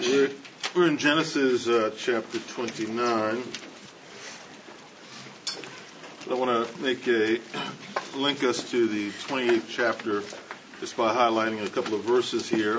We're in Genesis chapter 29. I want to link us to the 28th chapter just by highlighting a couple of verses here.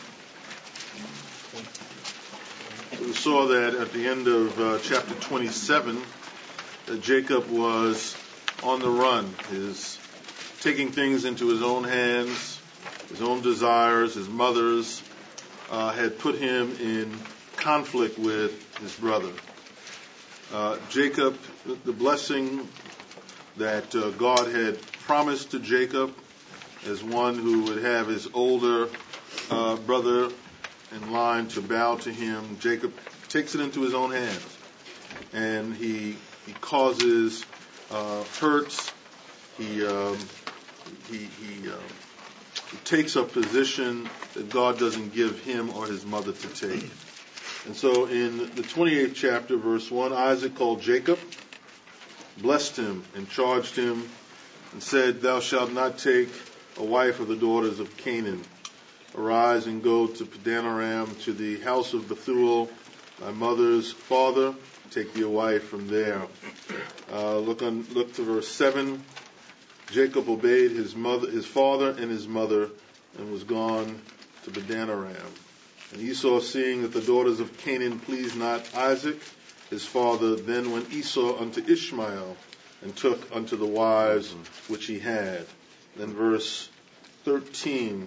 We saw that at the end of chapter 27, that Jacob was on the run, is taking things into his own hands, his own desires. His mother's had put him in conflict with his brother. Jacob, the blessing that God had promised to Jacob as one who would have his older brother in line to bow to him, Jacob takes it into his own hands, and he causes hurts. He takes a position that God doesn't give him or his mother to take. And so in the 28th chapter, verse 1, Isaac called Jacob, blessed him, and charged him, and said, "Thou shalt not take a wife of the daughters of Canaan. Arise and go to Padan Aram, to the house of Bethuel, thy mother's father. Take thee a wife from there." Look to verse 7. Jacob obeyed his father and his mother, and was gone to Padan Aram. And Esau, seeing that the daughters of Canaan pleased not Isaac, his father, then went Esau unto Ishmael, and took unto the wives which he had. Then verse 13.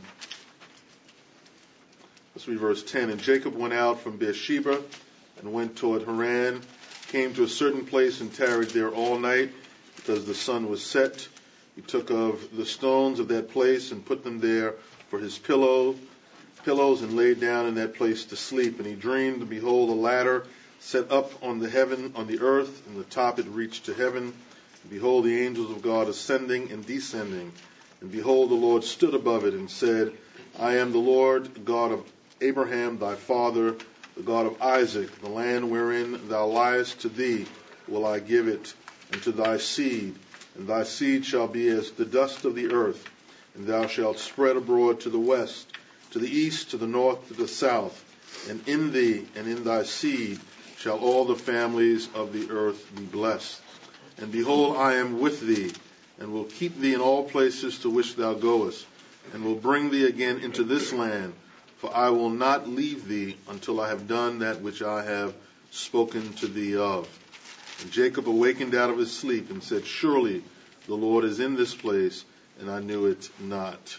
Let's read verse 10. And Jacob went out from Beersheba, and went toward Haran, came to a certain place, and tarried there all night, because the sun was set. He took of the stones of that place, and put them there for his pillows, and laid down in that place to sleep. And he dreamed, and behold, a ladder set up on the earth, and the top it reached to heaven. And behold, the angels of God ascending and descending. And behold, the Lord stood above it, and said, "I am the Lord God of Abraham thy father, the God of Isaac. The land wherein thou liest, to thee will I give it, and to thy seed. And thy seed shall be as the dust of the earth, and thou shalt spread abroad to the west, to the east, to the north, to the south. And in thee and in thy seed shall all the families of the earth be blessed. And behold, I am with thee, and will keep thee in all places to which thou goest, and will bring thee again into this land, for I will not leave thee until I have done that which I have spoken to thee of." And Jacob awakened out of his sleep, and said, "Surely the Lord is in this place, and I knew it not."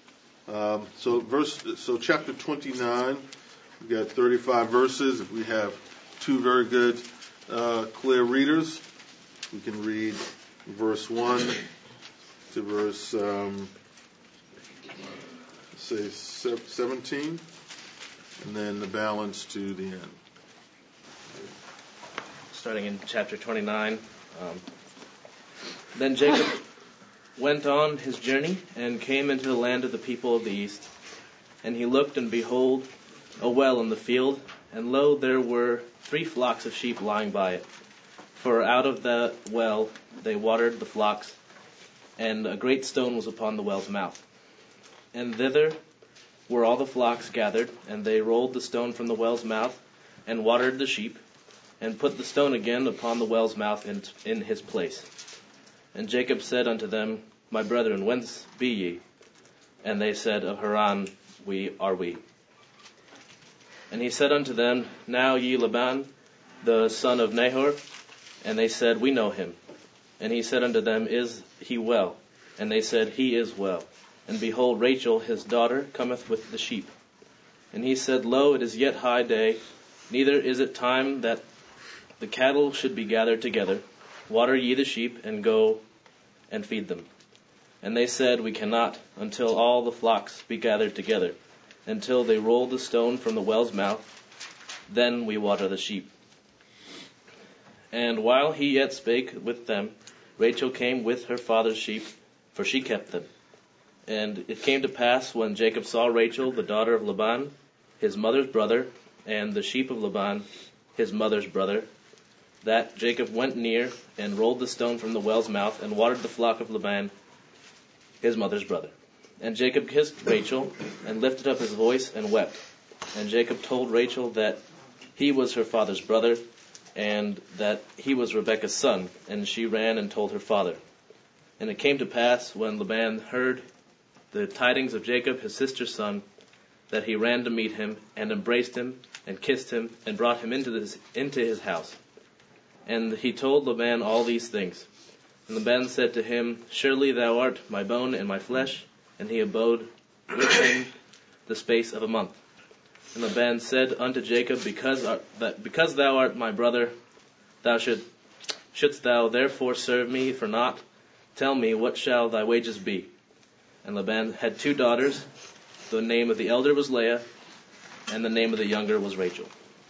So chapter 29, we've got 35 verses. If we have two very good, clear readers, we can read verse 1 to verse, 17, and then the balance to the end. Starting in chapter 29. Then Jacob went on his journey, and came into the land of the people of the east. And he looked, and behold, a well in the field, and lo, there were 3 flocks of sheep lying by it. For out of the well they watered the flocks, and a great stone was upon the well's mouth. And thither were all the flocks gathered, and they rolled the stone from the well's mouth, and watered the sheep, and put the stone again upon the well's mouth in his place. And Jacob said unto them, "My brethren, whence be ye?" And they said, "Of Haran are we." And he said unto them, "Now ye Laban, the son of Nahor?" And they said, "We know him." And he said unto them, "Is he well?" And they said, "He is well. And behold, Rachel his daughter cometh with the sheep." And he said, "Lo, it is yet high day, neither is it time that the cattle should be gathered together. Water ye the sheep, and go and feed them." And they said, "We cannot, until all the flocks be gathered together, until they roll the stone from the well's mouth, then we water the sheep." And while he yet spake with them, Rachel came with her father's sheep, for she kept them. And it came to pass, when Jacob saw Rachel, the daughter of Laban, his mother's brother, and the sheep of Laban, his mother's brother, that Jacob went near, and rolled the stone from the well's mouth, and watered the flock of Laban, his mother's brother. And Jacob kissed Rachel, and lifted up his voice, and wept. And Jacob told Rachel that he was her father's brother, and that he was Rebekah's son, and she ran and told her father. And it came to pass, when Laban heard the tidings of Jacob his sister's son, that he ran to meet him, and embraced him, and kissed him, and brought him into his house. And he told Laban all these things. And Laban said to him, Surely thou art my bone and my flesh. And he abode with him the space of a month. And Laban said unto Jacob, Because thou art my brother, shouldst thou therefore serve me for naught? Tell me, what shall thy wages be? And Laban had 2 daughters. The name of the elder was Leah, and the name of the younger was Rachel.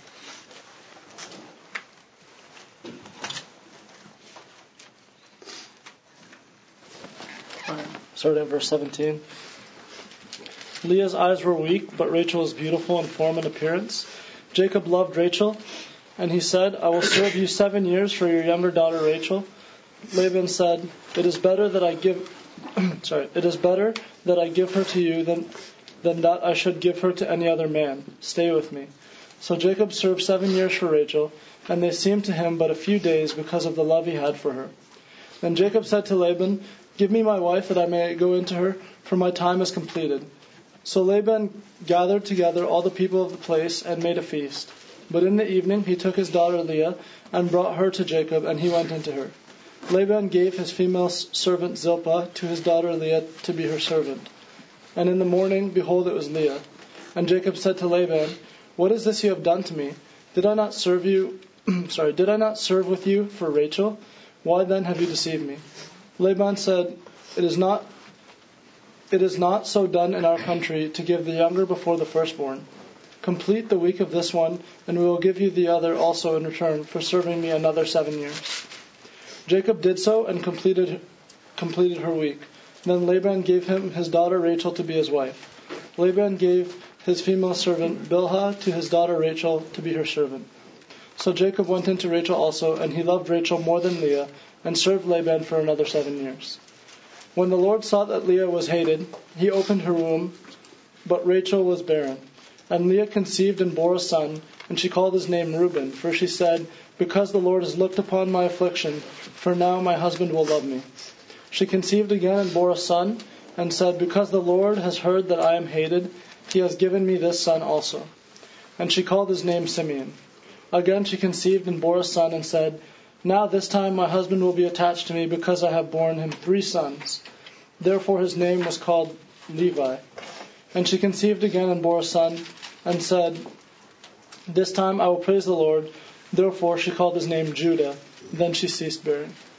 Starting at verse 17. Leah's eyes were weak, but Rachel was beautiful in form and appearance. Jacob loved Rachel, and he said, I will serve you 7 years for your younger daughter Rachel. Laban said, It is better that I give her to you than that I should give her to any other man. Stay with me. So Jacob served 7 years for Rachel, and they seemed to him but a few days because of the love he had for her. Then Jacob said to Laban, Give me my wife that I may go into her, for my time is completed. So Laban gathered together all the people of the place and made a feast. But in the evening he took his daughter Leah and brought her to Jacob, and he went into her. Laban gave his female servant Zilpah to his daughter Leah to be her servant. And in the morning, behold, it was Leah. And Jacob said to Laban, What is this you have done to me? Did I not serve with you for Rachel? Why then have you deceived me? Laban said, It is not so done in our country to give the younger before the firstborn. Complete the week of this one, and we will give you the other also in return for serving me another 7 years. Jacob did so and completed her week. Then Laban gave him his daughter Rachel to be his wife. Laban gave his female servant Bilhah to his daughter Rachel to be her servant. So Jacob went into Rachel also, and he loved Rachel more than Leah, and served Laban for another 7 years. When the Lord saw that Leah was hated, he opened her womb, but Rachel was barren. And Leah conceived and bore a son, and she called his name Reuben, for she said, Because the Lord has looked upon my affliction, for now my husband will love me. She conceived again and bore a son, and said, Because the Lord has heard that I am hated, he has given me this son also. And she called his name Simeon. Again she conceived and bore a son, and said, Now this time my husband will be attached to me, because I have borne him 3 sons. Therefore his name was called Levi. And she conceived again and bore a son, and said, This time I will praise the Lord. Therefore she called his name Judah. Then she ceased bearing.